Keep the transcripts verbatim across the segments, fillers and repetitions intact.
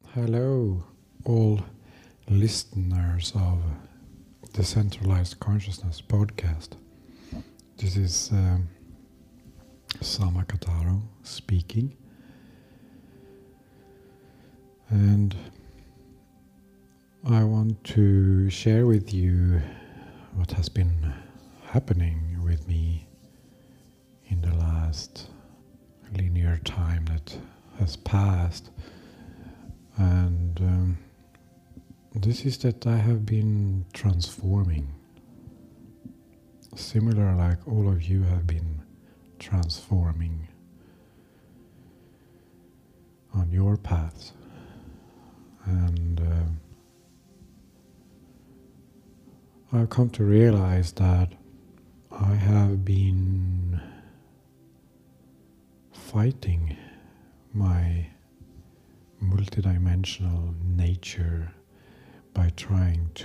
Hello, all listeners of Decentralized Consciousness podcast. This is um, Sama Kataro speaking, and I want to share with you what has been happening with me in the last linear time that has passed. And um, this is that I have been transforming, similar like all of you have been transforming on your paths. And uh, I've come to realize that I have been fighting my multidimensional nature by trying to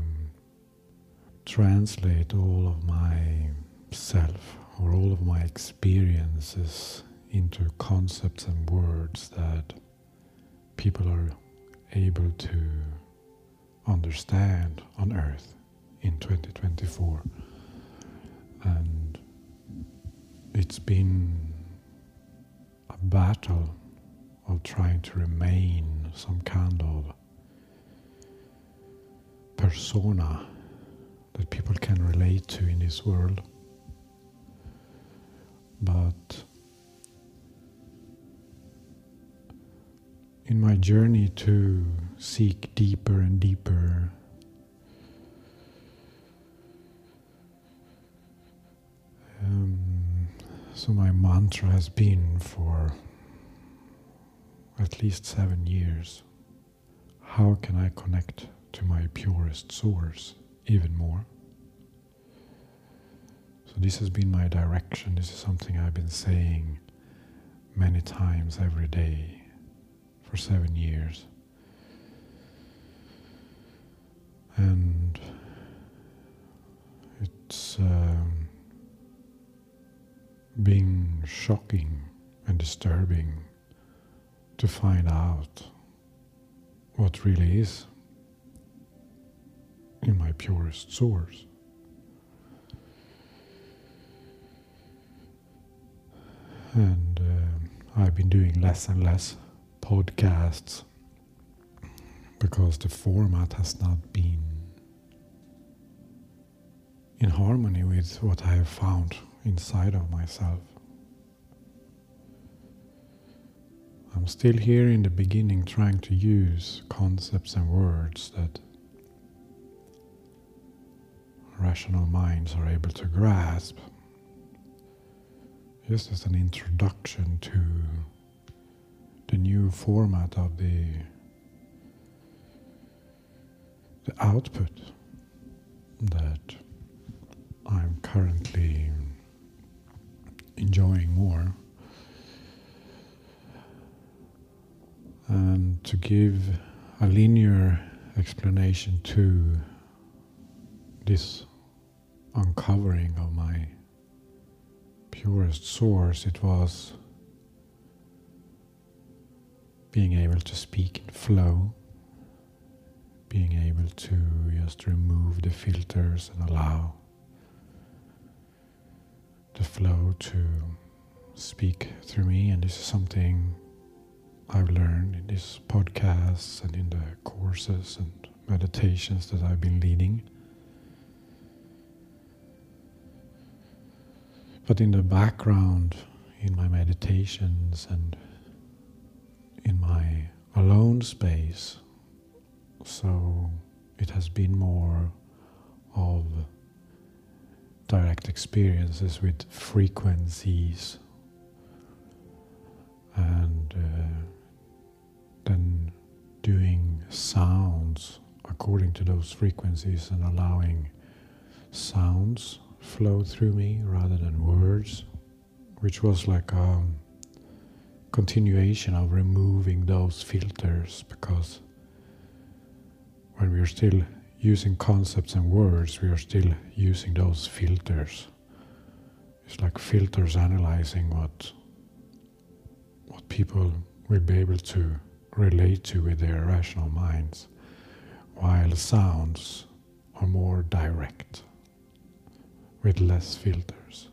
translate all of my self or all of my experiences into concepts and words that people are able to understand on Earth in twenty twenty-four. And it's been a battle of trying to remain some kind of persona that people can relate to in this world. But in my journey to seek deeper and deeper um, so my mantra has been for at least seven years, how can I connect to my purest source even more? So this has been my direction. This is something I've been saying many times every day for seven years. And it's um, been shocking and disturbing to find out what really is in my purest source. And uh, I've been doing less and less podcasts because the format has not been in harmony with what I have found inside of myself. I'm still here in the beginning trying to use concepts and words that rational minds are able to grasp, just as an introduction to the new format of the the output that I'm currently enjoying more. And to give a linear explanation to this uncovering of my purest source, it was being able to speak in flow, being able to just remove the filters and allow the flow to speak through me. And this is something I've learned in these podcasts and in the courses and meditations that I've been leading. But in the background, in my meditations and in my alone space, so it has been more of direct experiences with frequencies and uh, then doing sounds according to those frequencies and allowing sounds flow through me rather than words, which was like a continuation of removing those filters, because when we are still using concepts and words, we are still using those filters. It's like filters analyzing what what people will be able to relate to with their rational minds, while sounds are more direct, with less filters.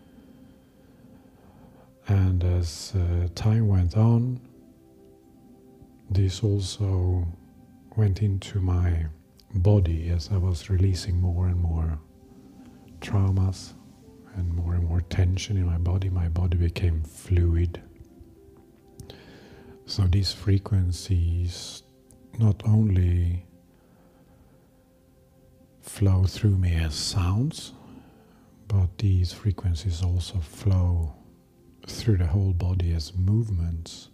And as uh, time went on, this also went into my body as I was releasing more and more traumas and more and more tension in my body. My body became fluid. So these frequencies not only flow through me as sounds, but these frequencies also flow through the whole body as movements.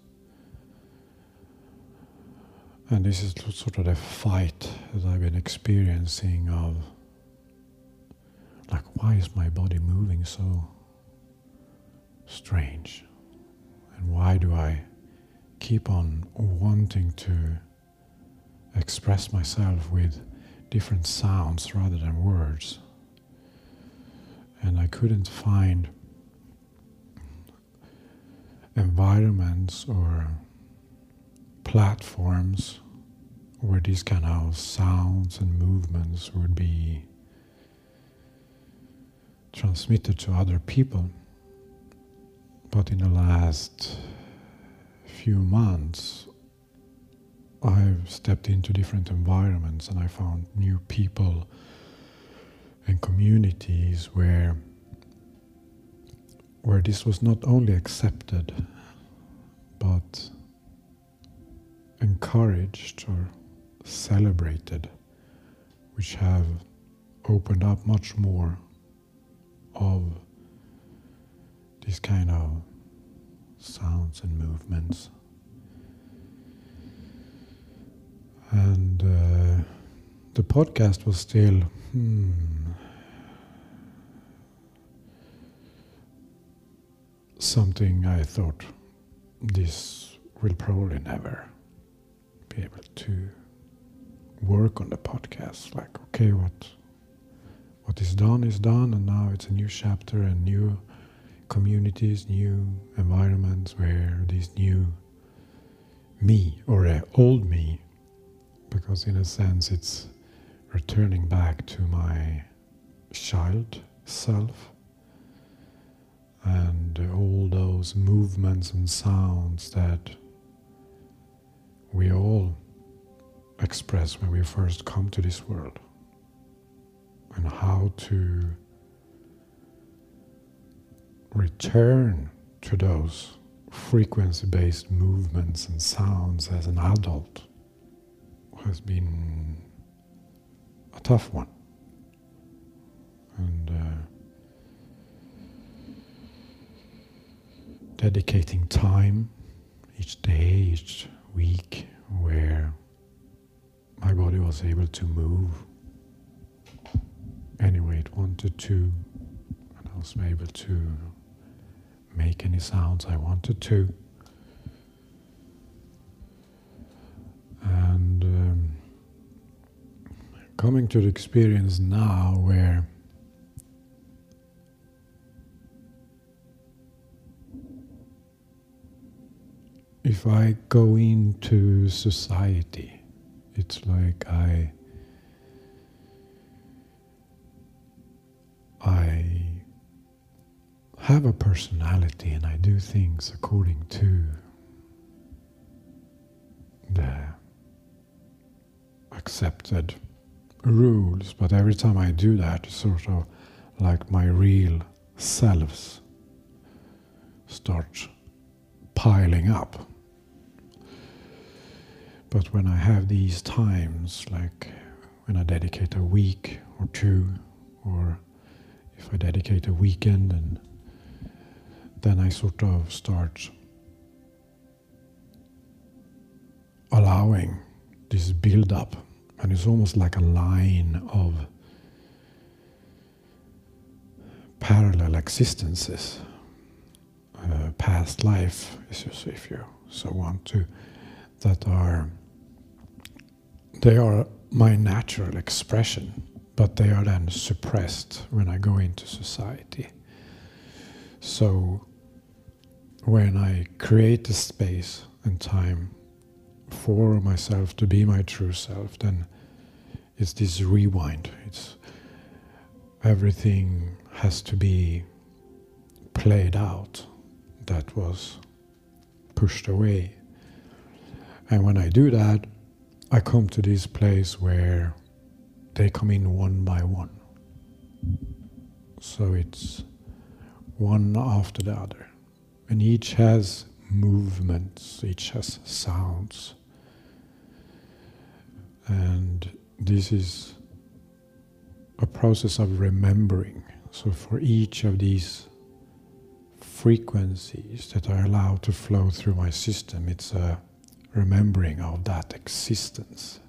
And this is sort of the fight that I've been experiencing of, like, why is my body moving so strange? And why do I keep on wanting to express myself with different sounds rather than words? And I couldn't find environments or platforms where these kind of sounds and movements would be transmitted to other people. But in the last few months, I've stepped into different environments and I found new people and communities where where this was not only accepted but encouraged or celebrated, which have opened up much more of these kind of sounds and movements. And uh, the podcast was still hmm, something I thought this will probably never be able to work on the podcast. Like, okay, what what is done is done, and now it's a new chapter and new communities, new environments where this new me, or a old me, because in a sense it's returning back to my child self, and all those movements and sounds that we all express when we first come to this world, and how to return to those frequency-based movements and sounds as an adult has been a tough one. And uh, dedicating time each day, each week, where my body was able to move any way it wanted to, and I was able to make any sounds I wanted to. And um, coming to the experience now where if I go into society, it's like I I have a personality and I do things according to the accepted rules, but every time I do that, it's sort of like my real selves start piling up. But when I have these times, like when I dedicate a week or two, or if I dedicate a weekend, and then I sort of start allowing this build up, and it's almost like a line of parallel existences, uh, past life, if you so want to, that are, they are my natural expression, but they are then suppressed when I go into society. So when I create the space and time for myself to be my true self, then it's this rewind. It's everything has to be played out that was pushed away. And when I do that, I come to this place where they come in one by one. So it's one after the other. And each has movements, each has sounds. And this is a process of remembering. So for each of these frequencies that I allow to flow through my system, it's a remembering of that existence.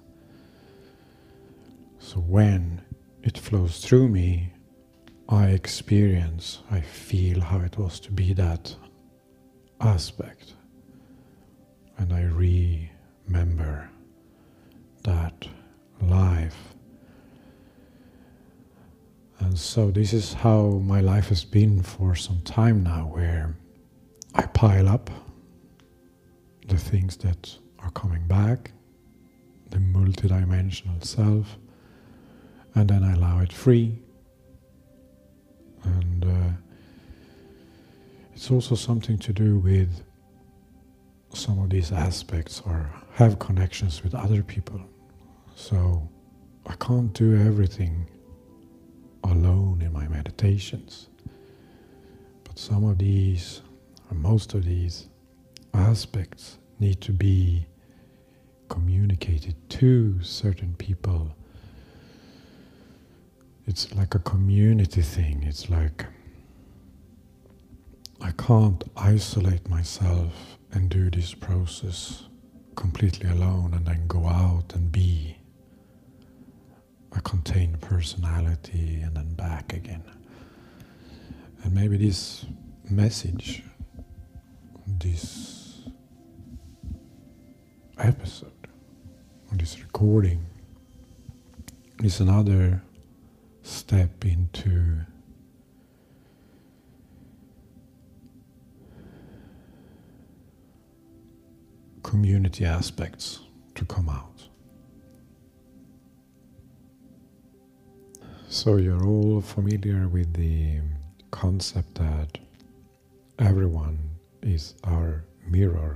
So when it flows through me, I experience, I feel how it was to be that aspect. And I remember that life. And so this is how my life has been for some time now, where I pile up the things that are coming back, the multidimensional self, and then I allow it free. And uh, it's also something to do with some of these aspects or have connections with other people. So I can't do everything alone in my meditations. But some of these, or most of these aspects need to be communicated to certain people. It's like a community thing. It's like I can't isolate myself and do this process completely alone and then go out and be a contained personality and then back again. And maybe this message, this episode, or this recording is another step into community aspects to come out. So you're all familiar with the concept that everyone is our mirror.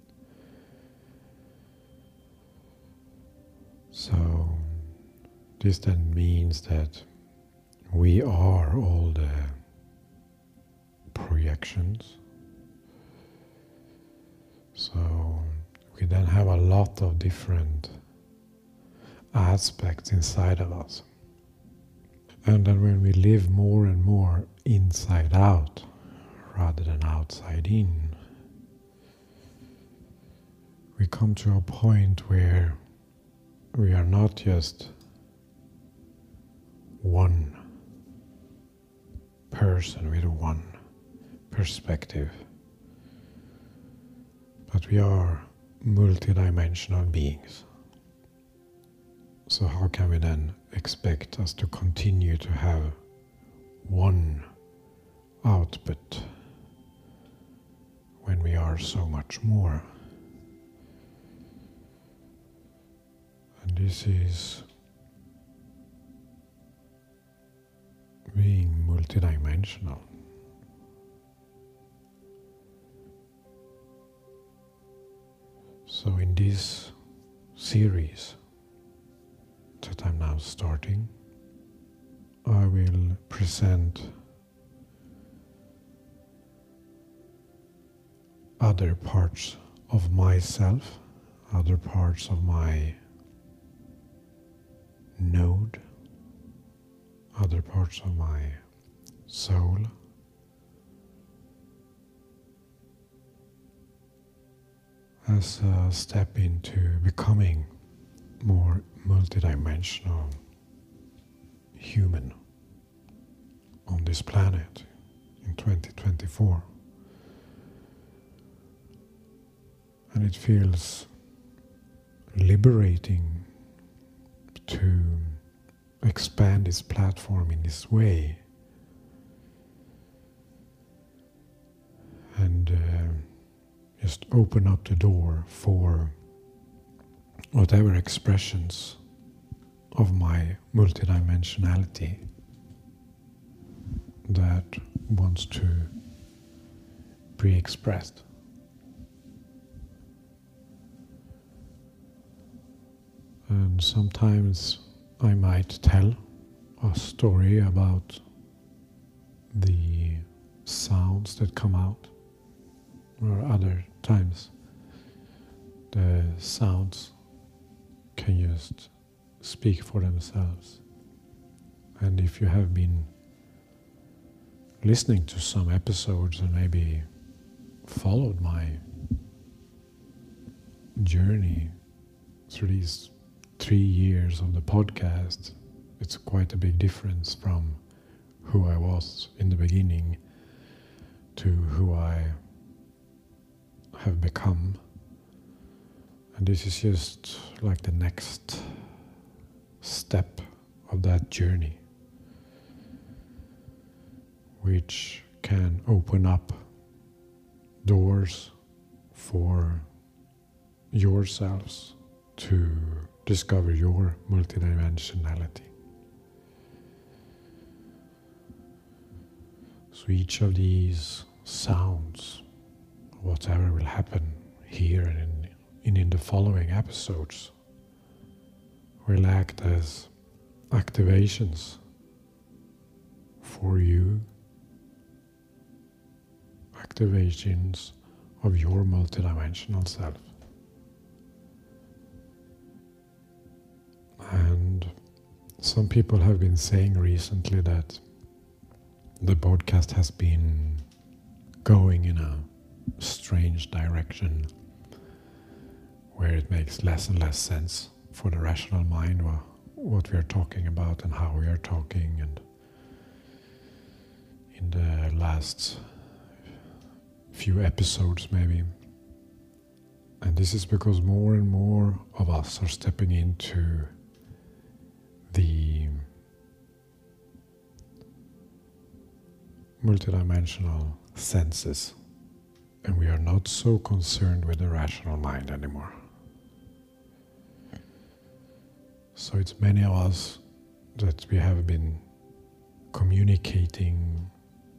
So this then means that we are all the projections. So we then have a lot of different aspects inside of us. And then when we live more and more inside out rather than outside in, we come to a point where we are not just one person with one perspective, but we are multidimensional beings. So how can we then expect us to continue to have one output when we are so much more? And this is being multidimensional. So in this series that I'm now starting, I will present other parts of myself, other parts of my node, other parts of my soul, as a step into becoming more multidimensional human on this planet in twenty twenty-four. And it feels liberating to expand this platform in this way and uh, just open up the door for whatever expressions of my multidimensionality that wants to be expressed. And sometimes I might tell a story about the sounds that come out, or other times the sounds can just speak for themselves. And if you have been listening to some episodes and maybe followed my journey through these three years of the podcast, it's quite a big difference from who I was in the beginning to who I have become. And this is just like the next step of that journey, which can open up doors for yourselves to discover your multidimensionality. So each of these sounds, whatever will happen here and in, in the following episodes, will act as activations for you, activations of your multidimensional self. And some people have been saying recently that the podcast has been going in a strange direction where it makes less and less sense for the rational mind what we are talking about and how we are talking. And in the last few episodes maybe, and this is because more and more of us are stepping into the multidimensional senses, and we are not so concerned with the rational mind anymore. So it's many of us that we have been communicating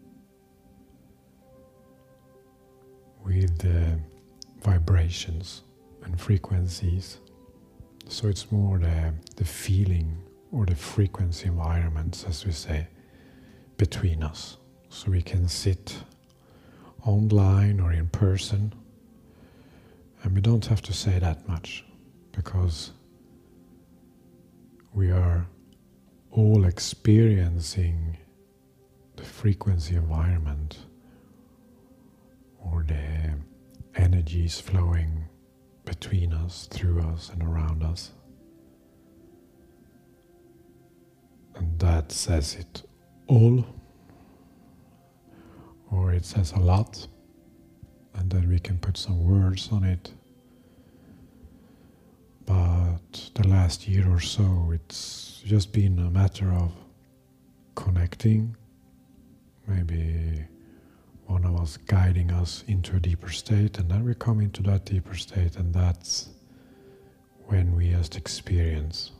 with the vibrations and frequencies. So it's more the, the feeling or the frequency environments, as we say, between us. So we can sit online or in person, and we don't have to say that much, because we are all experiencing the frequency environment or the energies flowing between us, through us and around us. And that says it all, or it says a lot, and then we can put some words on it. But the last year or so, it's just been a matter of connecting, maybe one of us guiding us into a deeper state, and then we come into that deeper state, and that's when we just experience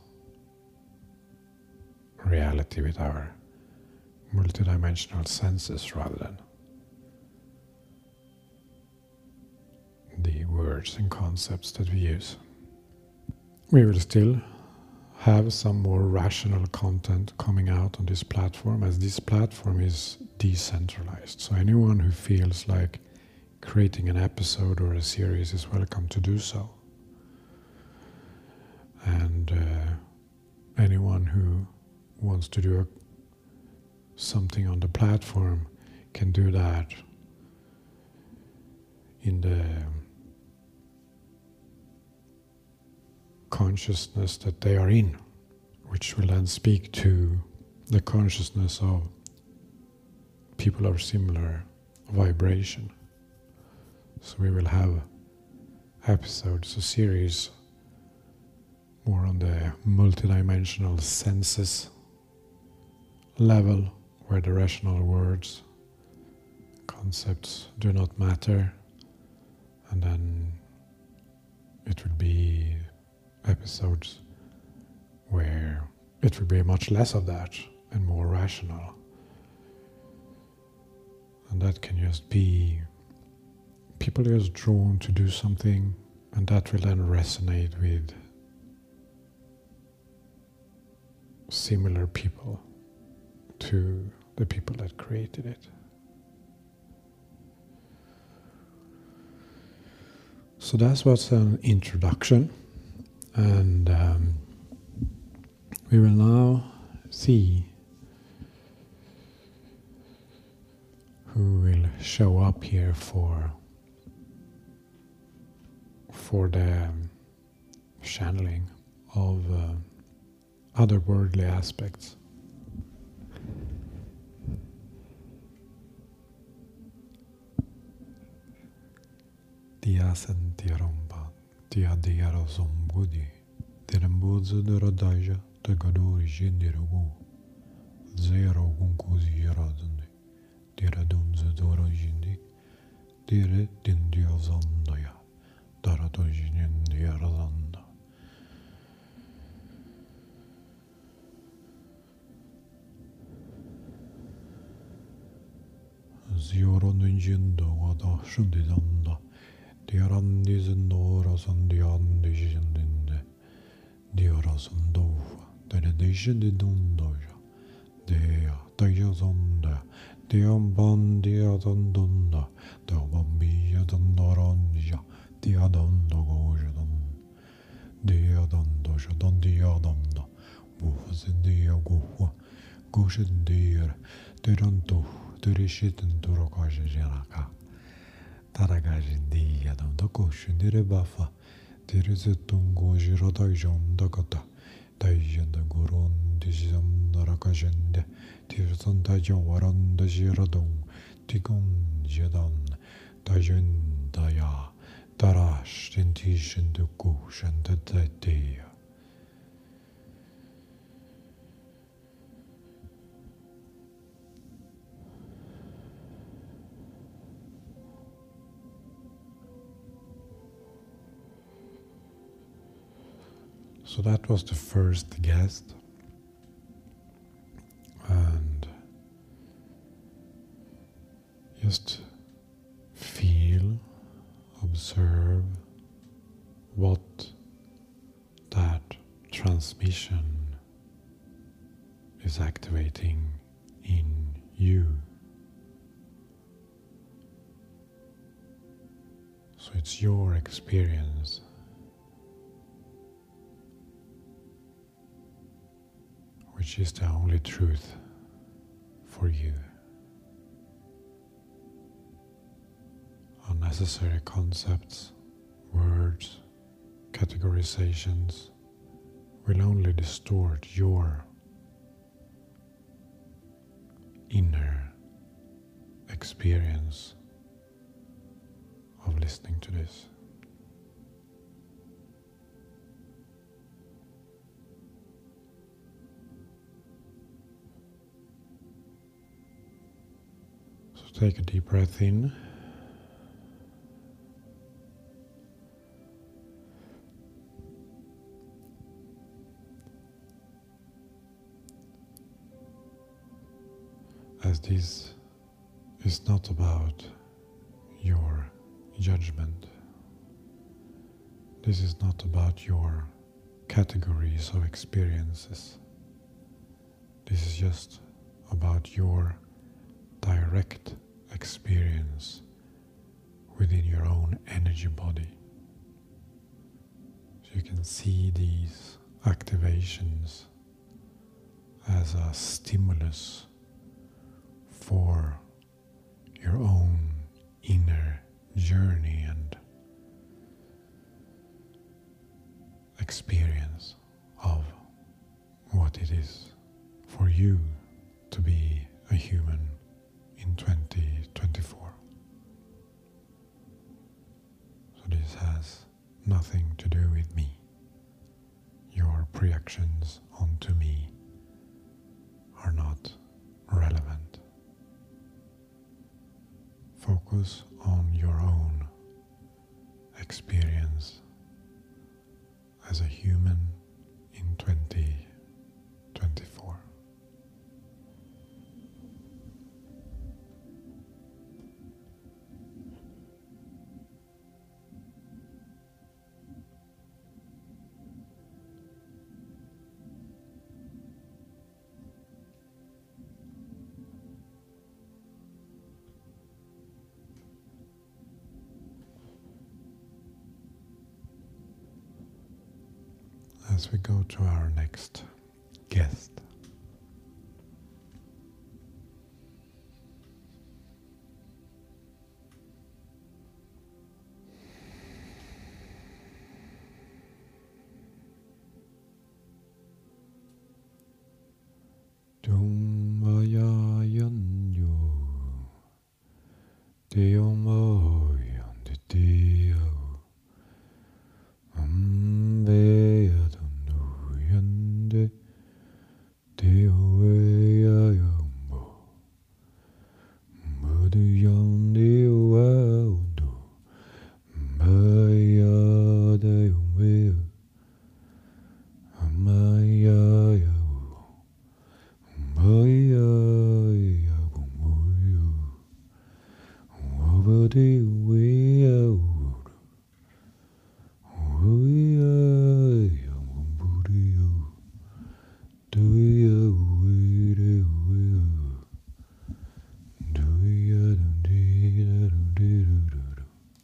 reality with our multidimensional senses rather than the words and concepts that we use. We will still have some more rational content coming out on this platform, as this platform is decentralized. So anyone who feels like creating an episode or a series is welcome to do so. And uh, anyone who wants to do a, something on the platform can do that in the consciousness that they are in, which will then speak to the consciousness of people of similar vibration. So we will have episodes, a series more on the multidimensional senses level, where the rational words, concepts do not matter, and then it will be episodes where it will be much less of that and more rational. And that can just be people are just drawn to do something, and that will then resonate with similar people to the people that created it. So that's what's an introduction, and um, we will now see who will show up here for for the um, channeling of uh, otherworldly aspects. Dia sentiromba, dia diara zombudi, dirembuzo de rodaja, de gadori gendirogu, zero gunkuzi yaradunde, dira dunzo doro jindi, dire dindio zondoya, darato jindi yaradanda. Zioro nunjindo wada shundidanda, diarandi zindora sandiandi jindinde, diara sandofa, dere de jindidundoja, dea daya zonda, deam bandia dandunda, dea bambia dandaranja, dia danda goja dan, dia dandoja dandia danda, wufazindia gufa, goshindir, derantu, derishitten turakaja janaka. Taragajindia dam da koshin dire bafa, dire zetung goji rodaijon da gata, daijin da gurun dizam da rakajende, tirsan da jawaran da jiradung, tigun jedan, dajun da ya, darash dentishin da kushin da datia. So that was the first guest, and just feel, observe what that transmission is activating in you. So it's your experience. Which is the only truth for you. Unnecessary concepts, words, categorizations will only distort your inner experience of listening to this. Take a deep breath in. As this is not about your judgment. This is not about your categories of experiences. This is just about your direct experience within your own energy body. So you can see these activations as a stimulus for your own inner journey and experience of what it is for you to be a human in twenty twenty-four. So this has nothing to do with me. Your projections onto me are not relevant. Focus on your own experience as a human in twenty twenty-four. As we go to our next guest. Dumvajayanyo Deomoyanditeo Amveyadunuyande Deoeyayambo Muduyandewaudu Mayadayumveya Amayayawu Mayayabumuyo Wabadeweyawuru Oyayabumbudiyo Duyawedeweyo Duyadundidadudidududu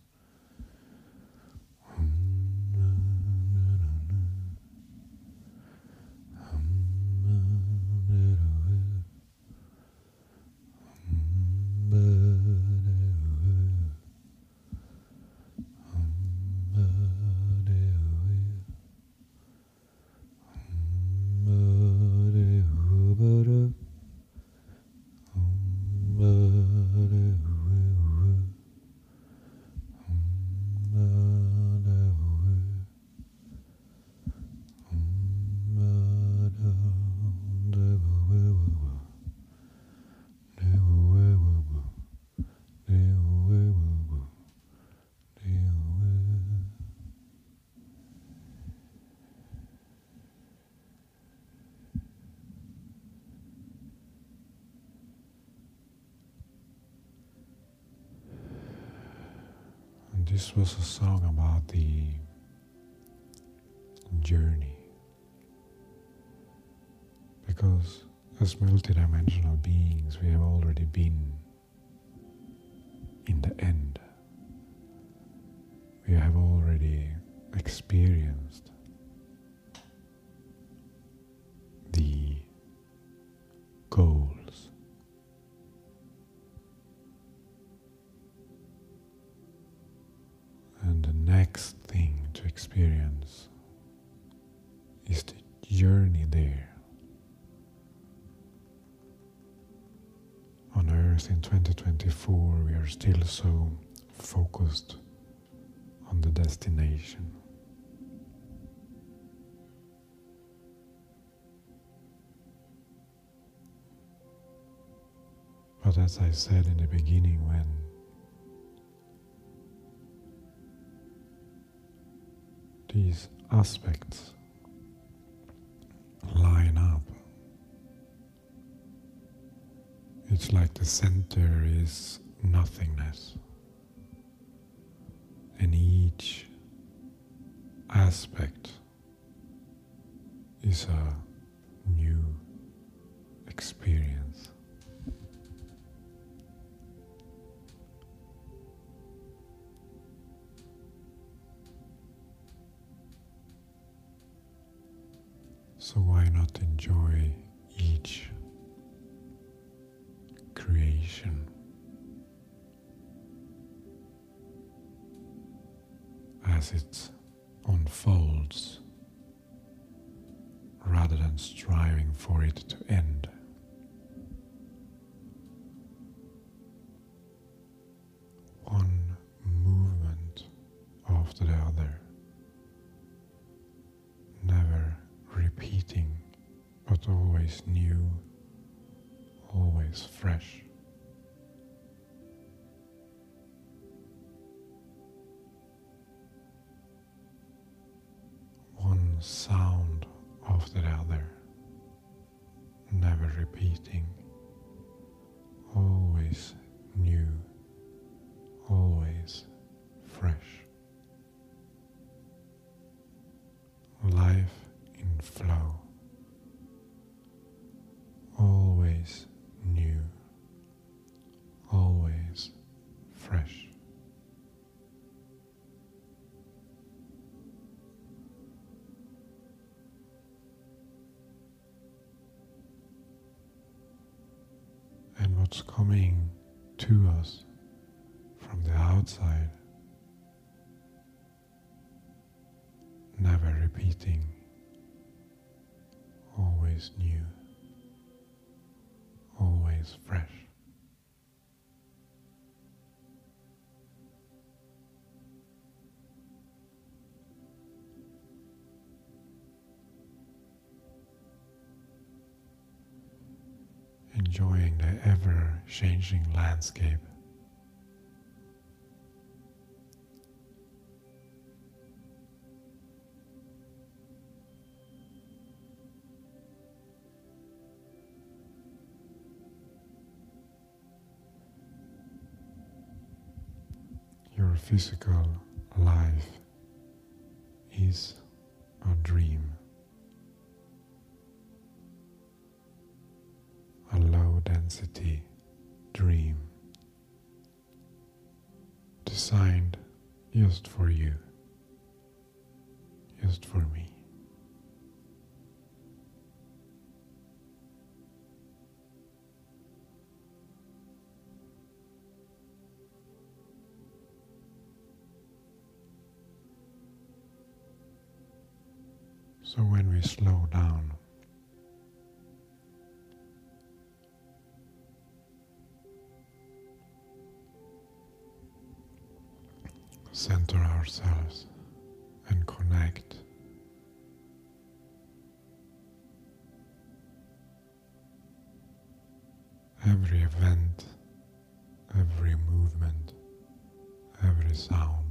This was a song about the journey, because as multidimensional beings we have already been in the end. We have already experienced the goals. And the next thing to experience is the journey there. On Earth in twenty twenty-four, we are still so focused on the destination. But as I said in the beginning, when these aspects line up, it's like the center is nothingness, and each aspect is a new experience. So why not enjoy each creation as it unfolds, rather than striving for it to end? One movement after the other, never repeating, but always new, always fresh. One sound after the other, never repeating, always new, always fresh. Life in flow, always new, always fresh. And what's coming to us from the outside, never repeating, always new, always fresh. Enjoying the ever-changing landscape. Your physical life is a dream, a low density dream designed just for you, just for me. So when we slow down, center ourselves and connect, every event, every movement, every sound